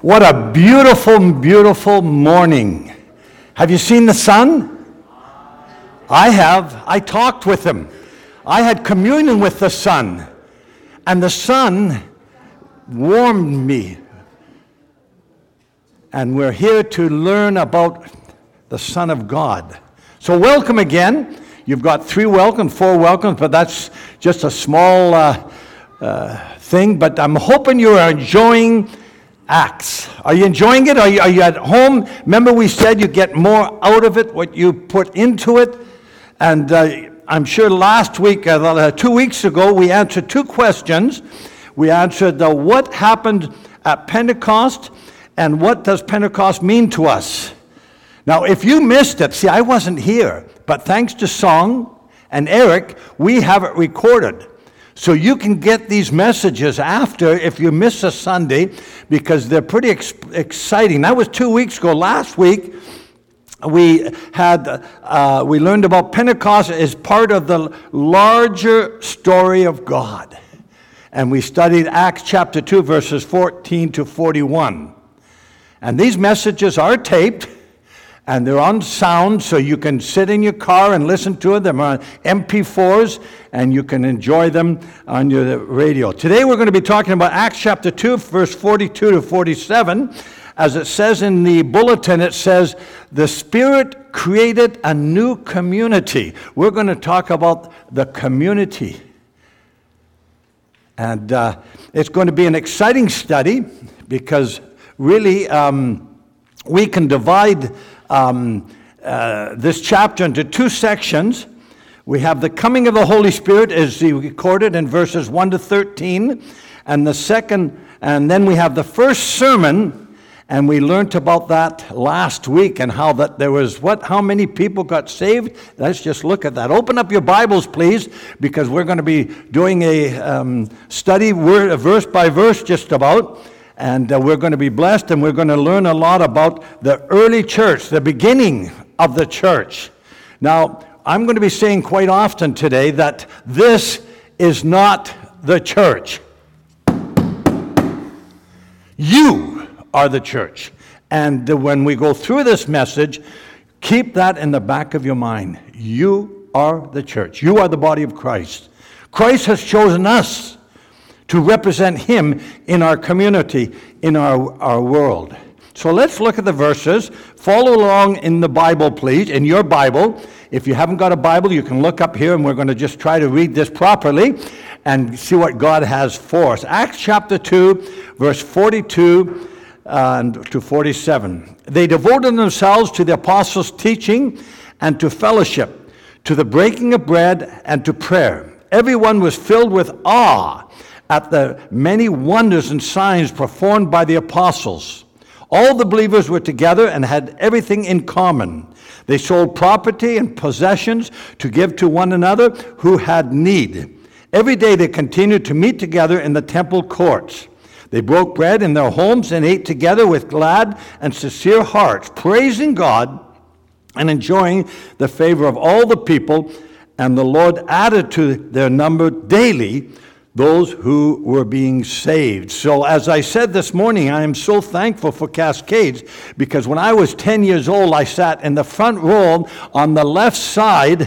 What a beautiful, beautiful morning. Have you seen the sun? I have. I talked with him. I had communion with the sun. And the sun warmed me. And we're here to learn about the Son of God. So welcome again. You've got 4 welcomes, but that's just a small thing. But I'm hoping you are enjoying Acts. Are you enjoying it? Are you at home? Remember we said you get more out of it, what you put into it. And I'm sure last week, 2 weeks ago, we answered 2 questions. We answered what happened at Pentecost and what does Pentecost mean to us. Now, if you missed it, see, I wasn't here, but thanks to Song and Eric, we have it recorded. So you can get these messages after if you miss a Sunday because they're pretty exciting. That was 2 weeks ago. Last week we learned about Pentecost as part of the larger story of God. And we studied Acts chapter 2 verses 14 to 41. And these messages are taped. And they're on sound, so you can sit in your car and listen to them. They're on MP4s, and you can enjoy them on your radio. Today we're going to be talking about Acts chapter 2, verse 42 to 47. As it says in the bulletin, it says, the Spirit created a new community. We're going to talk about the community. And it's going to be an exciting study because really we can divide this chapter into 2 sections. We have the coming of the Holy Spirit as recorded in verses 1 to 13, and then we have the first sermon, and we learned about that last week and how that there was how many people got saved. Let's just look at that. Open up your Bibles, please, because we're going to be doing a study verse by verse just about. And we're going to be blessed, and we're going to learn a lot about the early church, the beginning of the church. Now, I'm going to be saying quite often today that this is not the church. You are the church. And when we go through this message, keep that in the back of your mind. You are the church. You are the body of Christ. Christ has chosen us to represent him in our community, in our world. So let's look at the verses. Follow along in the Bible, please, in your Bible. If you haven't got a Bible, you can look up here, and we're going to just try to read this properly and see what God has for us. Acts chapter 2, verse 42 to 47. They devoted themselves to the apostles' teaching and to fellowship, to the breaking of bread and to prayer. Everyone was filled with awe at the many wonders and signs performed by the apostles. All the believers were together and had everything in common. They sold property and possessions to give to one another who had need. Every day they continued to meet together in the temple courts. They broke bread in their homes and ate together with glad and sincere hearts, praising God and enjoying the favor of all the people. And the Lord added to their number daily those who were being saved. So as I said this morning, I am so thankful for Cascades because when I was 10 years old, I sat in the front row on the left side,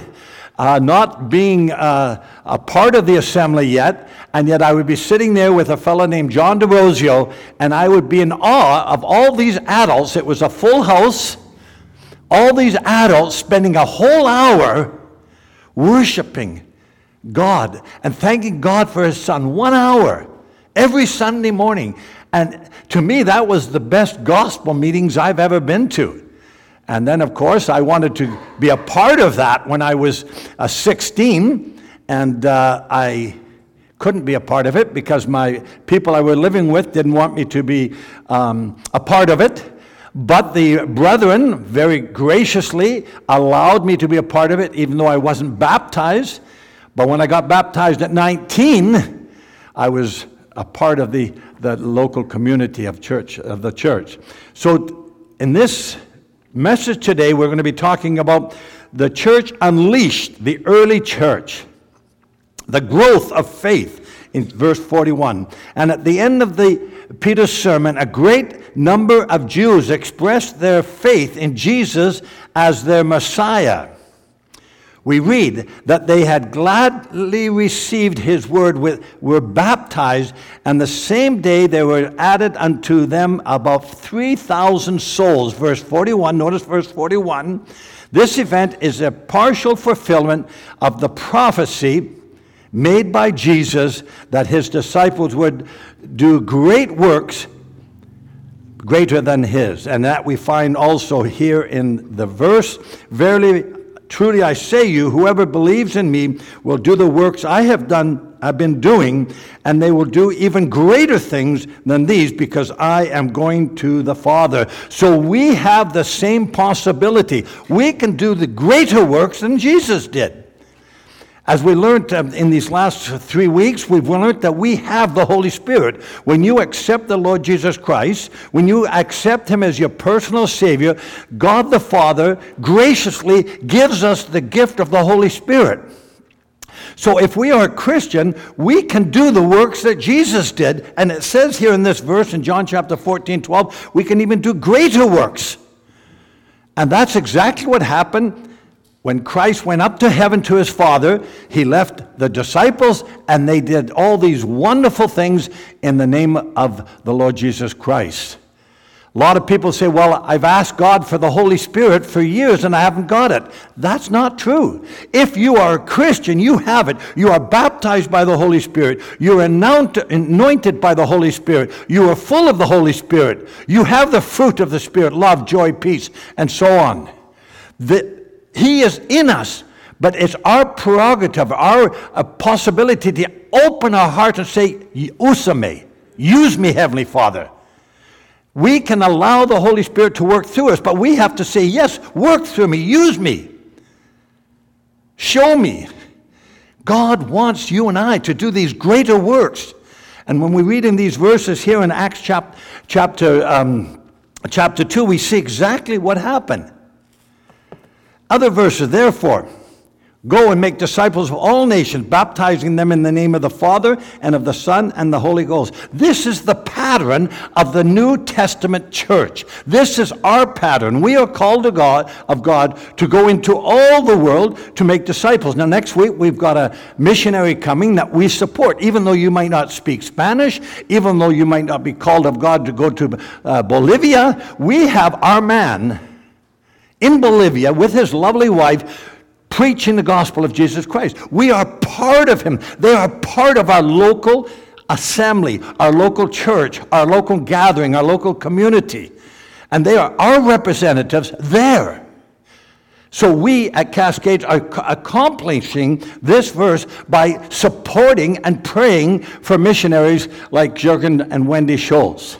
not being a part of the assembly yet, and yet I would be sitting there with a fellow named John DeRosio, and I would be in awe of all these adults. It was a full house, all these adults spending a whole hour worshiping God and thanking God for his son. 1 hour every Sunday morning. And to me, that was the best gospel meetings I've ever been to. And then, of course, I wanted to be a part of that when I was 16, and I couldn't be a part of it because my people I were living with didn't want me to be a part of it. But the brethren very graciously allowed me to be a part of it, even though I wasn't baptized. But when I got baptized at 19, I was a part of the local community of the church. So in this message today, we're going to be talking about the church unleashed, the early church, the growth of faith in verse 41. And at the end of Peter's sermon, a great number of Jews expressed their faith in Jesus as their Messiah. We read that they had gladly received his word, were baptized, and the same day there were added unto them about 3,000 souls. Verse 41, notice verse 41. This event is a partial fulfillment of the prophecy made by Jesus that his disciples would do great works greater than his. And that we find also here in the verse. Verily, truly I say you, whoever believes in me will do the works I have been doing, and they will do even greater things than these, because I am going to the Father. So we have the same possibility. We can do the greater works than Jesus did. As we learned in these last 3 weeks, we've learned that we have the Holy Spirit. When you accept the Lord Jesus Christ, when you accept him as your personal Savior, God the Father graciously gives us the gift of the Holy Spirit. So if we are a Christian, we can do the works that Jesus did. And it says here in this verse in John chapter 14:12, we can even do greater works. And that's exactly what happened. When Christ went up to heaven to his Father, he left the disciples, and they did all these wonderful things in the name of the Lord Jesus Christ. A lot of people say, well, I've asked God for the Holy Spirit for years and I haven't got it. That's not true. If you are a Christian, you have it. You are baptized by the Holy Spirit. You are anointed by the Holy Spirit. You are full of the Holy Spirit. You have the fruit of the Spirit, love, joy, peace, and so on. He is in us, but it's our prerogative, our possibility to open our heart and say, Usame, use me, Heavenly Father. We can allow the Holy Spirit to work through us, but we have to say, yes, work through me, use me, show me. God wants you and I to do these greater works. And when we read in these verses here in Acts chapter 2, we see exactly what happened. Other verses, therefore, go and make disciples of all nations, baptizing them in the name of the Father and of the Son and the Holy Ghost. This is the pattern of the New Testament church. This is our pattern. We are called of God to go into all the world to make disciples. Now, next week, we've got a missionary coming that we support. Even though you might not speak Spanish, even though you might not be called of God to go to Bolivia, we have our man in Bolivia with his lovely wife preaching the gospel of Jesus Christ. We are part of him. They are part of our local assembly, our local church, our local gathering, our local community. And they are our representatives there. So we at Cascades are accomplishing this verse by supporting and praying for missionaries like Jürgen and Wendy Schultz.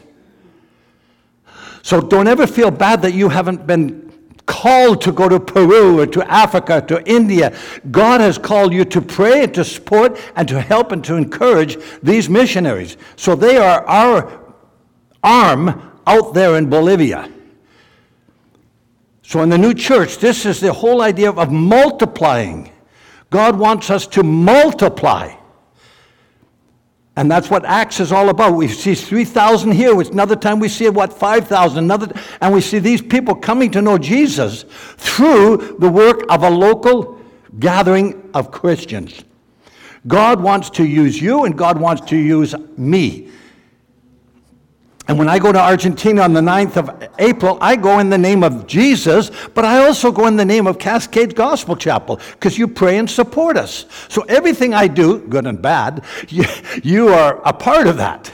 So don't ever feel bad that you haven't been called to go to Peru or to Africa, to India. God has called you to pray and to support and to help and to encourage these missionaries. So they are our arm out there in Bolivia. So in the new church, this is the whole idea of multiplying. God wants us to multiply. And that's what Acts is all about. We see 3,000 here. Another time we see, 5,000. And we see these people coming to know Jesus through the work of a local gathering of Christians. God wants to use you, and God wants to use me. And when I go to Argentina on the 9th of April, I go in the name of Jesus, but I also go in the name of Cascades Gospel Chapel, because you pray and support us. So everything I do, good and bad, you are a part of that.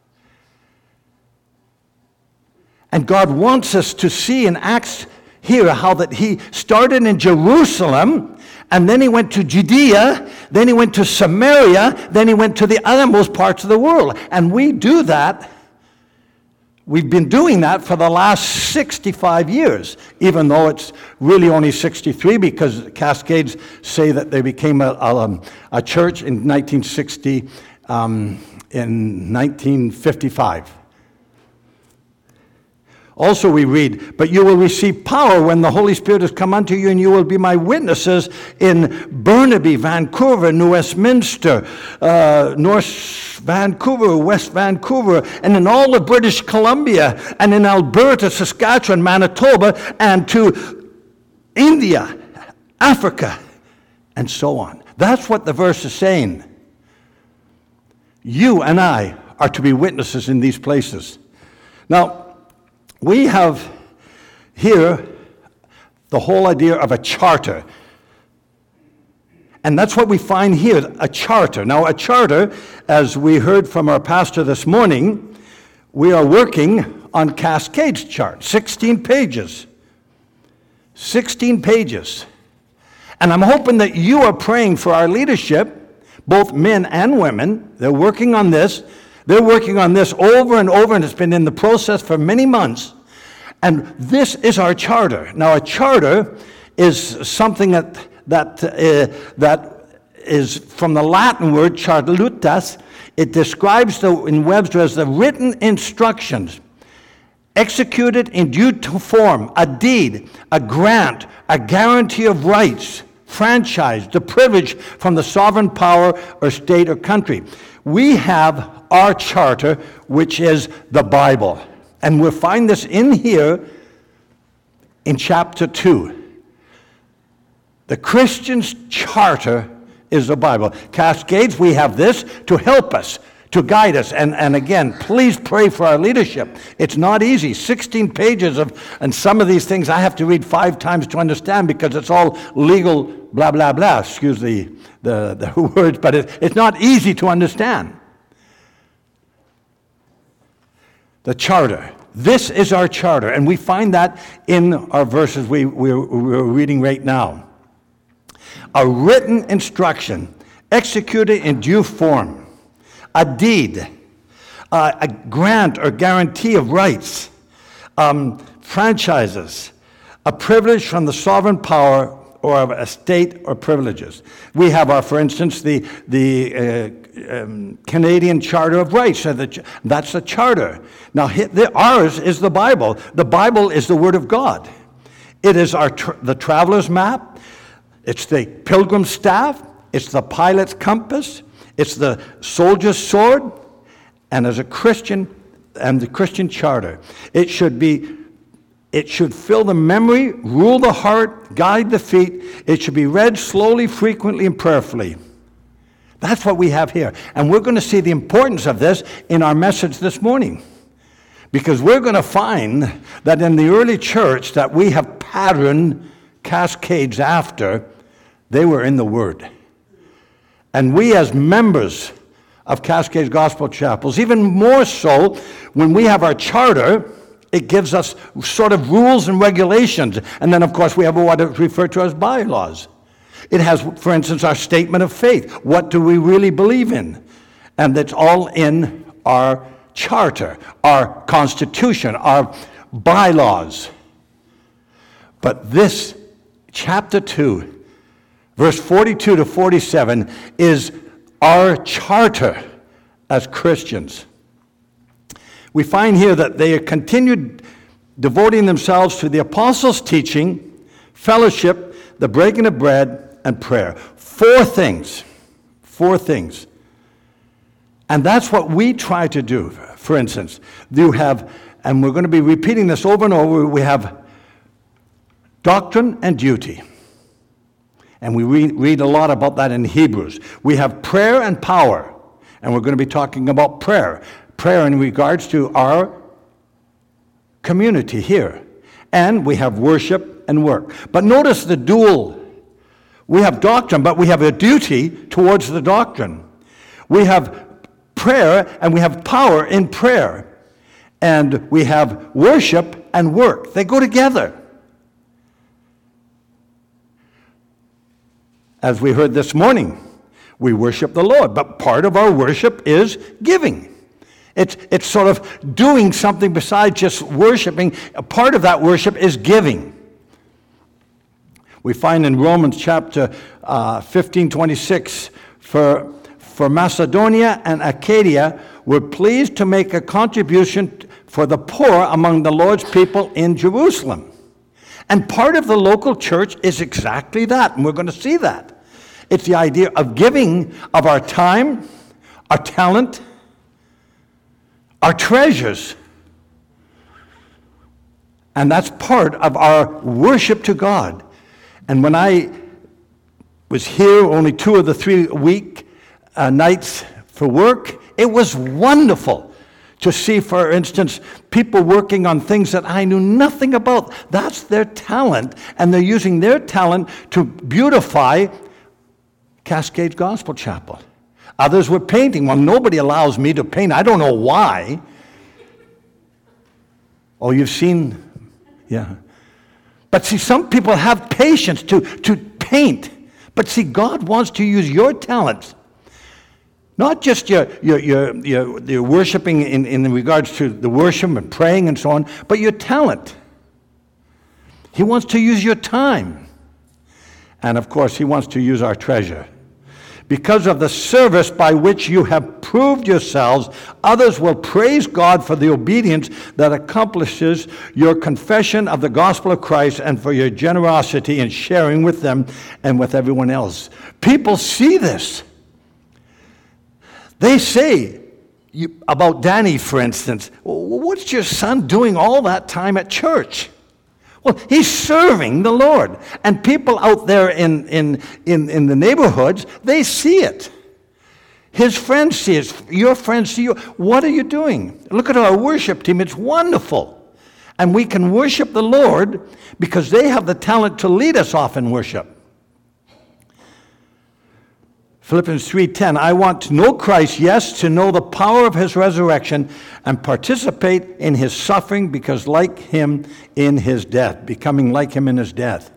And God wants us to see in Acts here how that he started in Jerusalem, and then he went to Judea, then he went to Samaria, then he went to the othermost parts of the world. And we do that. We've been doing that for the last 65 years, even though it's really only 63, because Cascades say that they became a church in 1960, in 1955. Also we read, but you will receive power when the Holy Spirit has come unto you, and you will be my witnesses in Burnaby, Vancouver, New Westminster, North Vancouver, West Vancouver, and in all of British Columbia, and in Alberta, Saskatchewan, Manitoba, and to India, Africa, and so on. That's what the verse is saying. You and I are to be witnesses in these places. Now, we have here the whole idea of a charter. And that's what we find here, a charter. Now, a charter, as we heard from our pastor this morning, we are working on Cascade's chart, 16 pages. 16 pages. And I'm hoping that you are praying for our leadership, both men and women. They're working on this. They're working on this over and over, and it's been in the process for many months. And this is our charter. Now, a charter is something that is from the Latin word chartalutas. It describes in Webster as the written instructions executed in due form, a deed, a grant, a guarantee of rights, franchise, the privilege from the sovereign power or state or country. We have our charter, which is the Bible. And we'll find this in here in chapter 2. The Christian's charter is the Bible. Cascades, we have this to help us, to guide us. And again, please pray for our leadership. It's not easy. 16 pages and some of these things I have to read 5 times to understand because it's all legal blah, blah, blah. Excuse the words, but it's not easy to understand. The charter. This is our charter, and we find that in our verses we're reading right now. A written instruction, executed in due form, a deed, a grant or guarantee of rights, franchises, a privilege from the sovereign power or of a state or privileges. We have for instance, the Canadian Charter of Rights. That's a charter. Now, ours is the Bible. The Bible is the Word of God. It is the traveler's map. It's the pilgrim's staff. It's the pilot's compass. It's the soldier's sword. And as a Christian, and the Christian charter, it should fill the memory, rule the heart, guide the feet. It should be read slowly, frequently, and prayerfully. That's what we have here. And we're going to see the importance of this in our message this morning. Because we're going to find that in the early church that we have patterned Cascades after, they were in the Word. And we as members of Cascades Gospel Chapels, even more so when we have our charter, it gives us sort of rules and regulations. And then, of course, we have what is referred to as bylaws. It has, for instance, our statement of faith. What do we really believe in? And it's all in our charter, our constitution, our bylaws. But this, chapter 2, verse 42 to 47, is our charter as Christians. We find here that they continued devoting themselves to the apostles' teaching, fellowship, the breaking of bread, and prayer. 4 things. 4 things. And that's what we try to do. For instance, you have, and we're going to be repeating this over and over, we have doctrine and duty. And we read a lot about that in Hebrews. We have prayer and power. And we're going to be talking about prayer. Prayer in regards to our community here. And we have worship and work. But notice the dual. We have doctrine, but we have a duty towards the doctrine. We have prayer and we have power in prayer. And we have worship and work. They go together. As we heard this morning, we worship the Lord, but part of our worship is giving. It's sort of doing something besides just worshiping. A part of that worship is giving. We find in Romans chapter 15:26, for Macedonia and Achaia were pleased to make a contribution for the poor among the Lord's people in Jerusalem. And part of the local church is exactly that, and we're going to see that. It's the idea of giving of our time, our talent, our treasures. And that's part of our worship to God. And when I was here only 2 of the 3 week nights for work, it was wonderful to see, for instance, people working on things that I knew nothing about. That's their talent, and they're using their talent to beautify Cascades Gospel Chapel. Others were painting. Well, nobody allows me to paint. I don't know why. Oh, you've seen, yeah. But see, some people have patience to paint. But see, God wants to use your talents. Not just your worshiping in regards to the worship and praying and so on, but your talent. He wants to use your time. And of course, He wants to use our treasure. Because of the service by which you have proved yourselves, others will praise God for the obedience that accomplishes your confession of the gospel of Christ and for your generosity in sharing with them and with everyone else. People see this. They say about Danny, for instance, what's your son doing all that time at church? Well, he's serving the Lord. And people out there in the neighborhoods, they see it. His friends see it. Your friends see you. What are you doing? Look at our worship team. It's wonderful. And we can worship the Lord because they have the talent to lead us off in worship. Philippians 3:10, I want to know Christ, yes, to know the power of His resurrection and participate in His suffering because like Him in His death, becoming like Him in His death.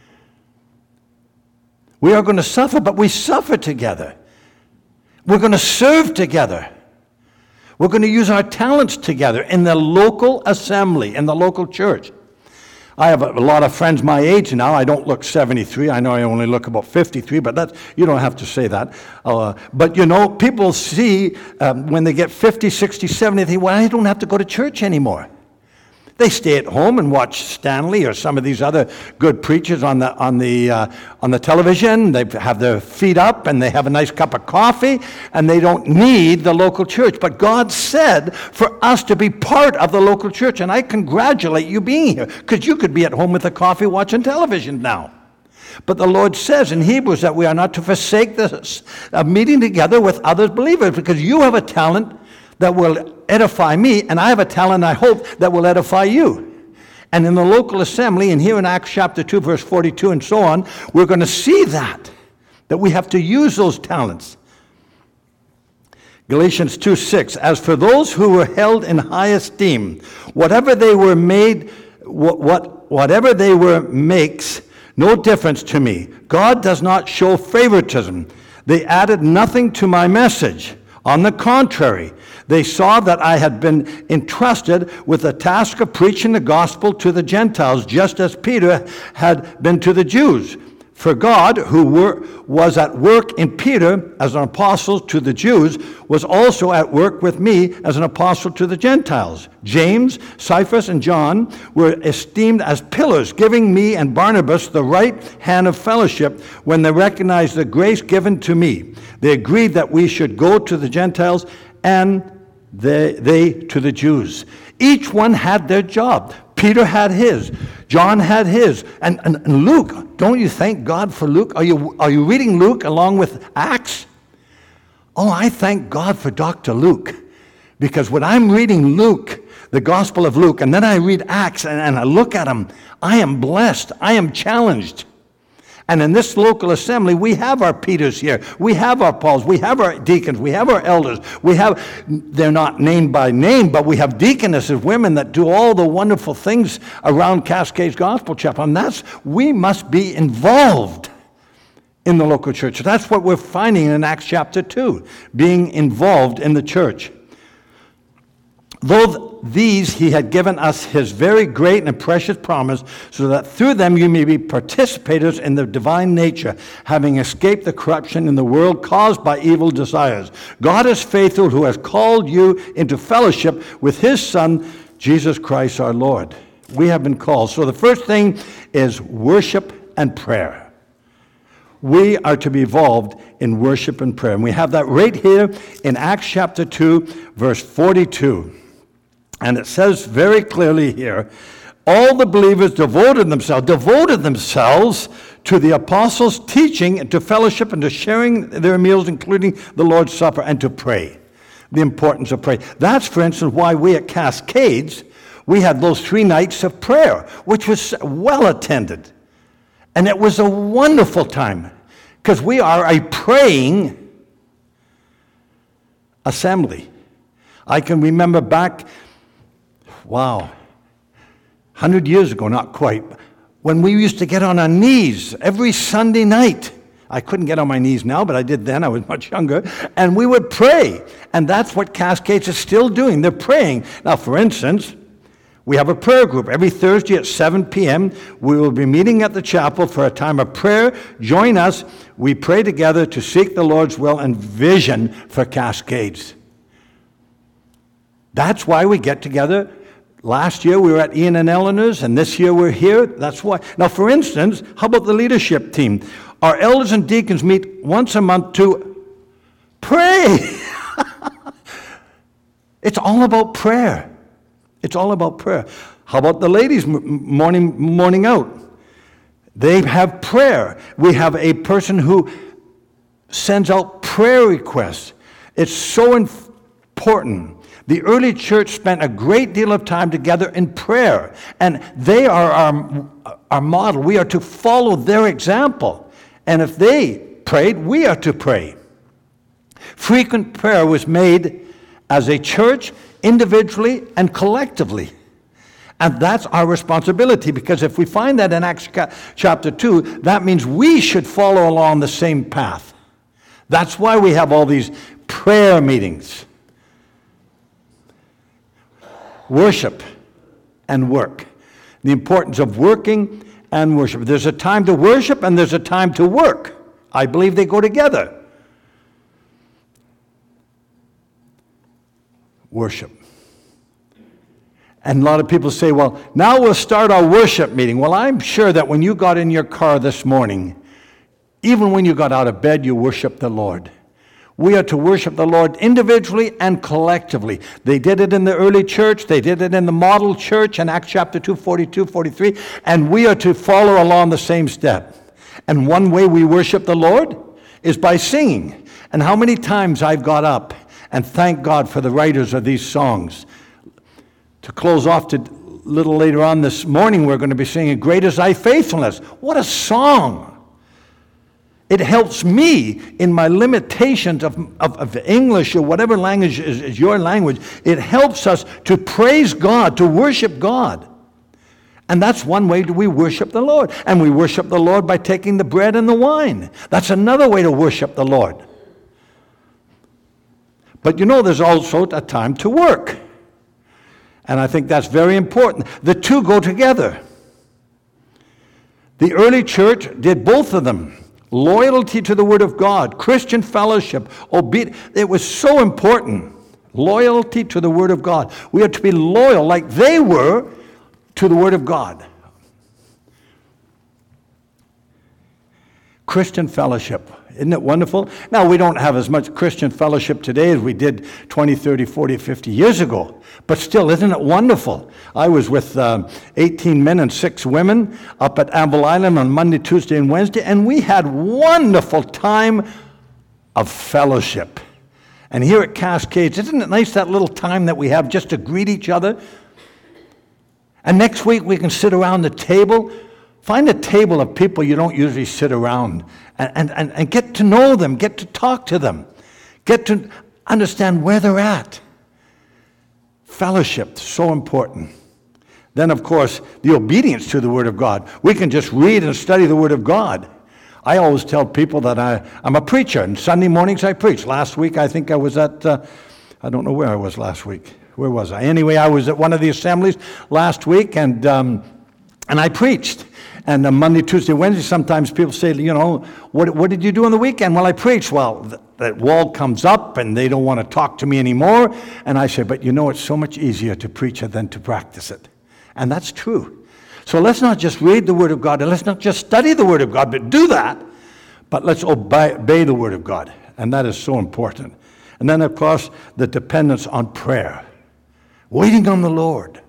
We are going to suffer, but we suffer together. We're going to serve together. We're going to use our talents together in the local assembly, in the local church. I have a lot of friends my age now. I don't look 73. I know I only look about 53, but that's, you don't have to say that. But, you know, people see when they get 50, 60, 70, they think, well, I don't have to go to church anymore. They stay at home and watch Stanley or some of these other good preachers on the television. They have their feet up and they have a nice cup of coffee, and they don't need the local church. But God said for us to be part of the local church, and I congratulate you being here, because you could be at home with a coffee watching television now. But the Lord says in Hebrews that we are not to forsake this meeting together with other believers, because you have a talent that will edify me, and I have a talent, I hope, that will edify you. And in the local assembly, and here in Acts chapter 2, verse 42 and so on, we're going to see that we have to use those talents. Galatians 2:6, as for those who were held in high esteem, whatever they were makes no difference to me. God does not show favoritism. They added nothing to my message. On the contrary, they saw that I had been entrusted with the task of preaching the gospel to the Gentiles, just as Peter had been to the Jews. For God, who was at work in Peter as an apostle to the Jews, was also at work with me as an apostle to the Gentiles. James, Cephas, and John were esteemed as pillars, giving me and Barnabas the right hand of fellowship when they recognized the grace given to me. They agreed that we should go to the Gentiles and they to the Jews. Each one had their job. Peter had his. John had his. And Luke, don't you thank God for Luke? Are you reading Luke along with Acts? Oh, I thank God for Dr. Luke. Because when I'm reading Luke, the Gospel of Luke, and then I read Acts and I look at them, I am blessed. I am challenged. And in this local assembly, we have our Peters here. We have our Pauls. We have our deacons. We have our elders. They're not named by name, but we have deaconesses, women that do all the wonderful things around Cascades Gospel Chapel. And we must be involved in the local church. That's what we're finding in Acts chapter 2, being involved in the church. Though these he had given us his very great and precious promise, so that through them you may be participators in the divine nature, having escaped the corruption in the world caused by evil desires. God is faithful, who has called you into fellowship with his Son, Jesus Christ our Lord. We have been called. So the first thing is worship and prayer. We are to be involved in worship and prayer. And we have that right here in Acts chapter 2, verse 42. And it says very clearly here, all the believers devoted themselves to the apostles' teaching and to fellowship and to sharing their meals, including the Lord's Supper, and to pray. The importance of prayer. That's, for instance, why we at Cascades, we had those 3 nights of prayer, which was well attended. And it was a wonderful time, because we are a praying assembly. I can remember back, 100 years ago, not quite, when we used to get on our knees every Sunday night. I couldn't get on my knees now, but I did then. I was much younger. And we would pray. And that's what Cascades is still doing. They're praying. Now, for instance, we have a prayer group. Every Thursday at 7 p.m., we will be meeting at the chapel for a time of prayer. Join us. We pray together to seek the Lord's will and vision for Cascades. That's why we get together. Last year we were at Ian and Eleanor's, and this year we're here. That's why. Now, for instance, how about the leadership team? Our elders and deacons meet once a month to pray. It's all about prayer. It's all about prayer. How about the ladies morning out? They have prayer. We have a person who sends out prayer requests. It's so important. The early church spent a great deal of time together in prayer, and they are our model. We are to follow their example. And if they prayed, we are to pray. Frequent prayer was made as a church, individually and collectively. And that's our responsibility, because if we find that in Acts chapter 2, that means we should follow along the same path. That's why we have all these prayer meetings. Worship and work. The importance of working and worship. There's a time to worship and there's a time to work. I believe they go together. Worship. And a lot of people say, well, now we'll start our worship meeting. Well, I'm sure that when you got in your car this morning, even when you got out of bed, you worshiped the Lord. We are to worship the Lord individually and collectively. They did it in the early church. They did it in the model church in Acts chapter 2, 42, 43. And we are to follow along the same step. And one way we worship the Lord is by singing. And how many times I've got up and thanked God for the writers of these songs. To close off a little later on this morning, we're going to be singing Great Is Thy Faithfulness. What a song! It helps me in my limitations of English or whatever language is your language. It helps us to praise God, to worship God. And that's one way we worship the Lord. And we worship the Lord by taking the bread and the wine. That's another way to worship the Lord. But you know, there's also a time to work. And I think that's very important. The two go together. The early church did both of them. Loyalty to the Word of God, Christian fellowship, obedience. It was so important. Loyalty to the Word of God. We are to be loyal like they were to the Word of God. Christian fellowship. Isn't it wonderful? Now, we don't have as much Christian fellowship today as we did 20, 30, 40, 50 years ago. But still, isn't it wonderful? I was with 18 men and 6 women up at Anvil Island on Monday, Tuesday, and Wednesday, and we had wonderful time of fellowship. And here at Cascades, isn't it nice that little time that we have just to greet each other? And next week we can sit around the table. Find a table of people you don't usually sit around and get to know them, get to talk to them, get to understand where they're at. Fellowship, so important. Then, of course, the obedience to the Word of God. We can just read and study the Word of God. I always tell people that I'm a preacher, and Sunday mornings I preach. Last week, I think I was at, I don't know where I was last week. Where was I? Anyway, I was at one of the assemblies last week, and And I preached. And Monday, Tuesday, Wednesday, sometimes people say, what did you do on the weekend? Well, I preached. Well, that wall comes up and they don't want to talk to me anymore. And I say, but it's so much easier to preach it than to practice it. And that's true. So let's not just read the Word of God, and let's not just study the Word of God, but do that. But let's obey the Word of God. And that is so important. And then, of course, the dependence on prayer. Waiting on the Lord.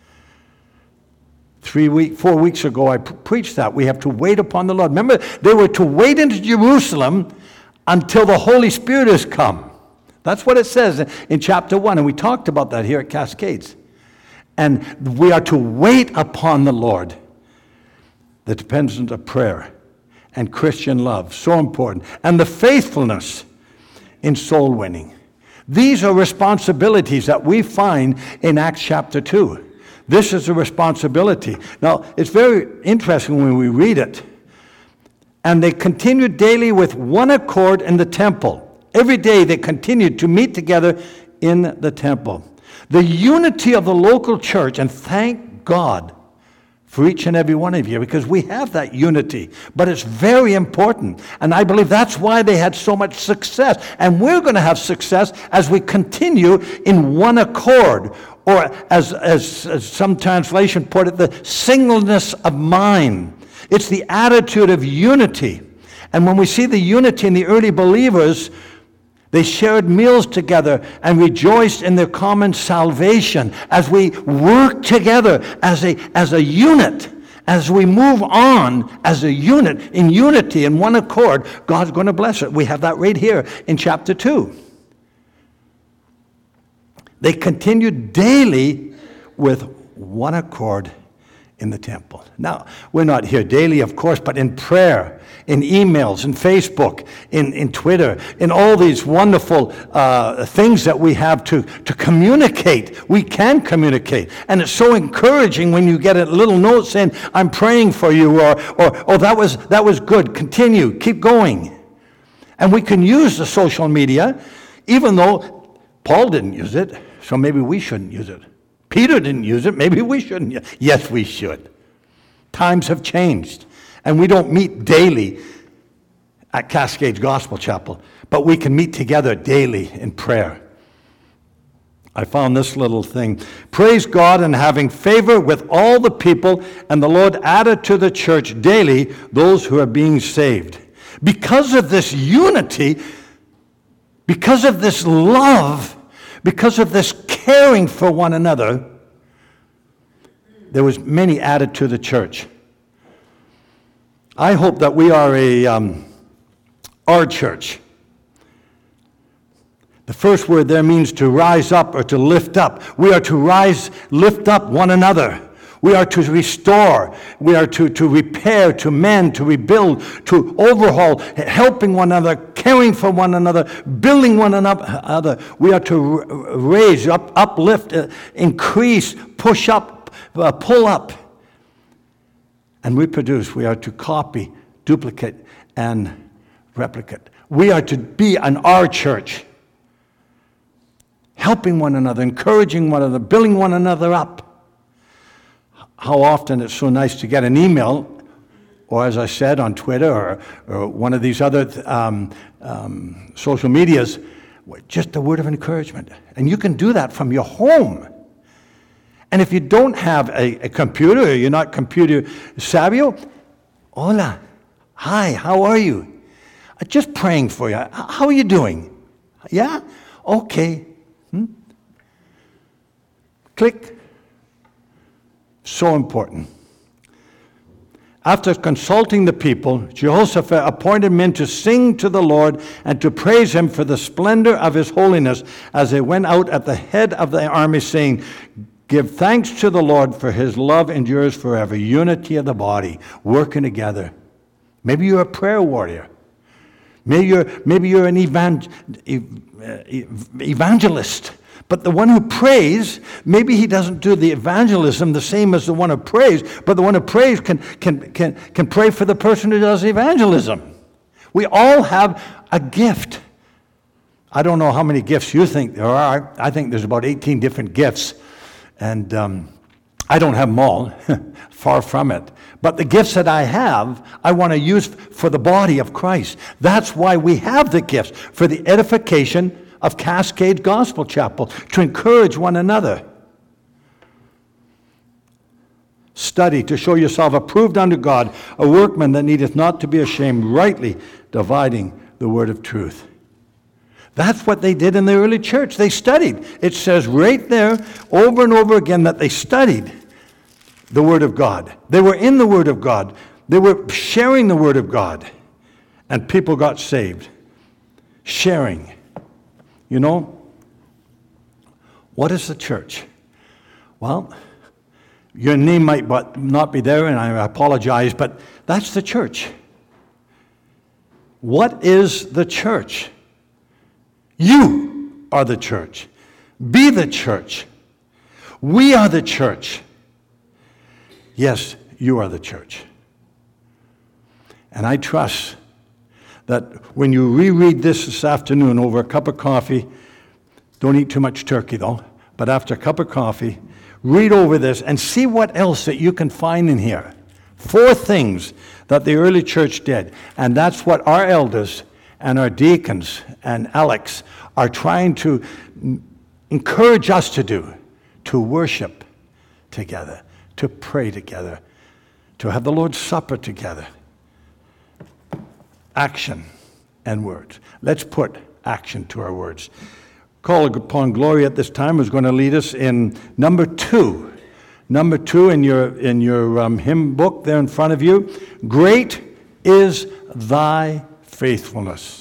4 weeks ago, I preached that. We have to wait upon the Lord. Remember, they were to wait into Jerusalem until the Holy Spirit has come. That's what it says in chapter 1, and we talked about that here at Cascades. And we are to wait upon the Lord. The dependence of prayer and Christian love, so important. And the faithfulness in soul winning. These are responsibilities that we find in Acts chapter 2. This is a responsibility. Now, it's very interesting when we read it. And they continued daily with one accord in the temple. Every day they continued to meet together in the temple. The unity of the local church, and thank God for each and every one of you, because we have that unity. But it's very important. And I believe that's why they had so much success. And we're going to have success as we continue in one accord. Or as some translation put it, the singleness of mind. It's the attitude of unity. And when we see the unity in the early believers, they shared meals together and rejoiced in their common salvation as we work together as a unit. As we move on as a unit, in unity, in one accord, God's going to bless it. We have that right here in chapter 2. They continued daily with one accord in the temple. Now, we're not here daily, of course, but in prayer, in emails, in Facebook, in Twitter, in all these wonderful things that we have to communicate. We can communicate. And it's so encouraging when you get a little note saying, I'm praying for you, or oh, that was good, continue, keep going. And we can use the social media, even though Paul didn't use it, so maybe we shouldn't use it. Peter didn't use it, maybe we shouldn't. Yes, we should. Times have changed, and we don't meet daily at Cascades Gospel Chapel, but we can meet together daily in prayer. I found this little thing. Praise God, and having favor with all the people, and the Lord added to the church daily those who are being saved. Because of this unity, because of this love, because of this caring for one another, there was many added to the church. I hope that we are our church. The first word there means to rise up or to lift up. We are to lift up one another. We are to restore. We are to repair, to mend, to rebuild, to overhaul, helping one another, caring for one another, building one another. We are to raise, uplift, increase, push up, pull up, and reproduce. We are to copy, duplicate, and replicate. We are to be an our church, helping one another, encouraging one another, building one another up. How often it's so nice to get an email, or as I said, on Twitter or one of these other social medias, just a word of encouragement. And you can do that from your home. And if you don't have a computer, or you're not computer savvy, hola, hi, how are you? Just praying for you. How are you doing? Yeah? Okay. Click. So important. After consulting the people, Jehoshaphat appointed men to sing to the Lord and to praise him for the splendor of his holiness as they went out at the head of the army, saying, give thanks to the Lord, for his love endures forever. Unity of the body, working together. Maybe you're a prayer warrior. Maybe you're an evangelist. But the one who prays, maybe he doesn't do the evangelism the same as the one who prays, but the one who prays can pray for the person who does evangelism. We all have a gift. I don't know how many gifts you think there are. I think there's about 18 different gifts. And I don't have them all, far from it. But the gifts that I have, I want to use for the body of Christ. That's why we have the gifts, for the edification of Cascade Gospel Chapel, to encourage one another. Study to show yourself approved unto God, a workman that needeth not to be ashamed, rightly dividing the word of truth. That's what they did in the early church. They studied. It says right there over and over again that they studied the Word of God. They were in the Word of God. They were sharing the Word of God. And people got saved. Sharing. You know, what is the church? Well, your name might not be there, and I apologize, but that's the church. What is the church? You are the church. Be the church. We are the church. Yes, you are the church. And I trust that when you reread this afternoon over a cup of coffee, don't eat too much turkey though, but after a cup of coffee, read over this and see what else that you can find in here. 4 things that the early church did. And that's what our elders and our deacons and Alex are trying to encourage us to do, to worship together, to pray together, to have the Lord's Supper together. Action and words. Let's put action to our words. Call upon Gloria at this time is going to lead us in number 2. Number 2 in your hymn book there in front of you. Great is thy faithfulness.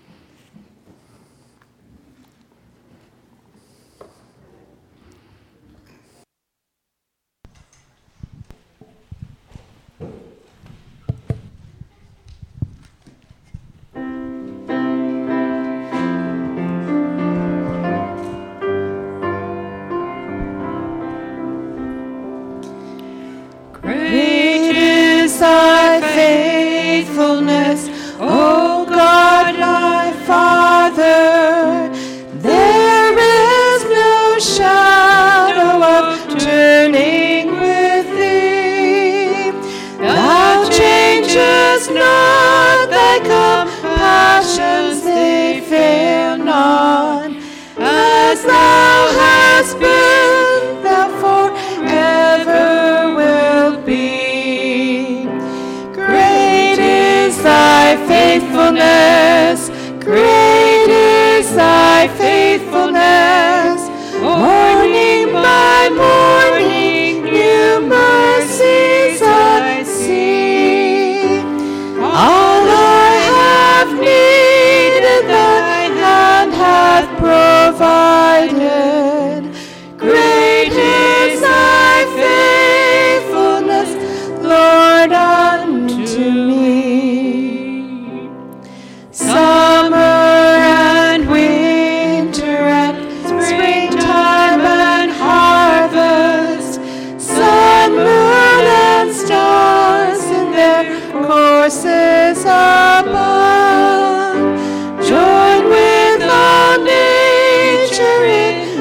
Great is thy faithfulness, O God, my Father. There is no shadow of turning with thee. Thou changest not, thy compassions they fail not. As thou hast been, thou forever wilt be. Great is thy faithfulness, great is thy faithfulness. Morning by morning, new mercies I see. All I have needed, thy hand hath provided. Great is thy faithfulness, Lord, unto me. Summer and winter and springtime and harvest, sun, moon, and stars in their courses above, join with all nature in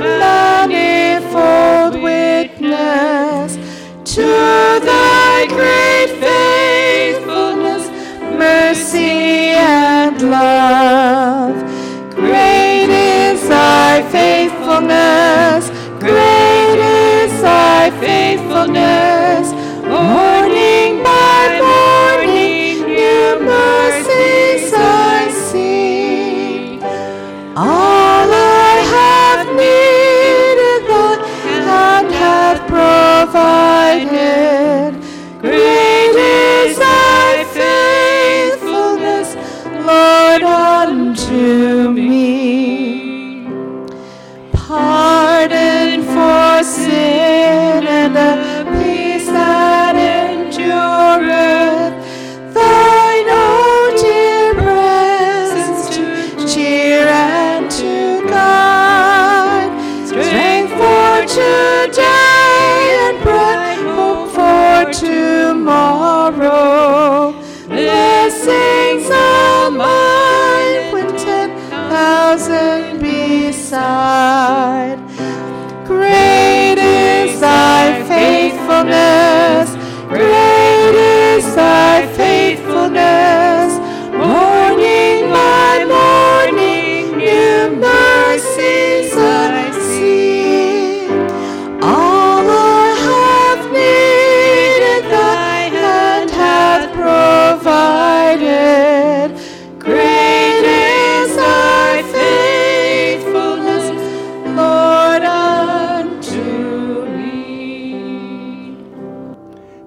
manifold witness to thy great faithfulness, mercy, and love. Great is thy faithfulness, great is thy faithfulness. Morning by morning, new mercies I see. All I have needed, thy hand hath provided. Great is thy faithfulness, Lord, unto me. Pardon for sin and a peace that endureth, thine own dear presence to cheer and to guide, strength for today and bright hope for tomorrow. Blessings all mine when 10,000 beside. Great is thy faithfulness,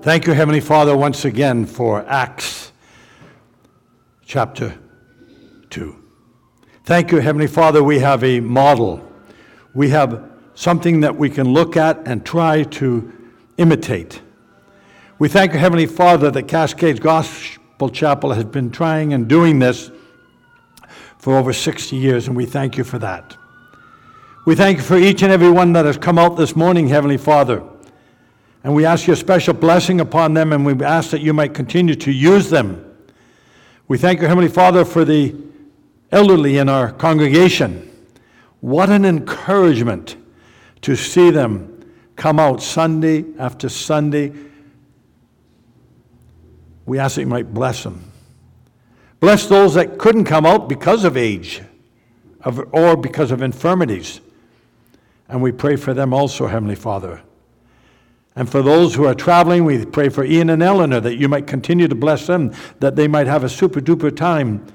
Thank you, Heavenly Father, once again for Acts chapter 2. Thank you, Heavenly Father, we have a model. We have something that we can look at and try to imitate. We thank you, Heavenly Father, that Cascades Gospel Chapel has been trying and doing this for over 60 years, and we thank you for that. We thank you for each and every one that has come out this morning, Heavenly Father. And we ask your special blessing upon them, and we ask that you might continue to use them. We thank you, Heavenly Father, for the elderly in our congregation. What an encouragement to see them come out Sunday after Sunday. We ask that you might bless them. Bless those that couldn't come out because of age or because of infirmities. And we pray for them also, Heavenly Father. And for those who are traveling, we pray for Ian and Eleanor, that you might continue to bless them, that they might have a super-duper time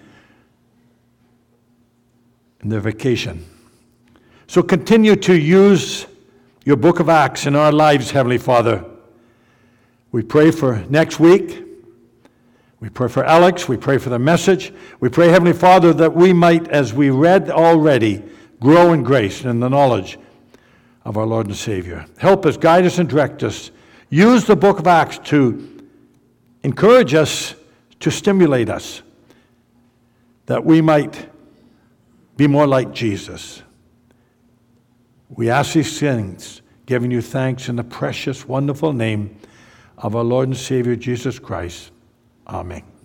in their vacation. So continue to use your book of Acts in our lives, Heavenly Father. We pray for next week. We pray for Alex. We pray for the message. We pray, Heavenly Father, that we might, as we read already, grow in grace and in the knowledge of our Lord and Savior. Help us, guide us, and direct us. Use the book of Acts to encourage us, to stimulate us, that we might be more like Jesus. We ask these things, giving you thanks in the precious, wonderful name of our Lord and Savior, Jesus Christ. Amen.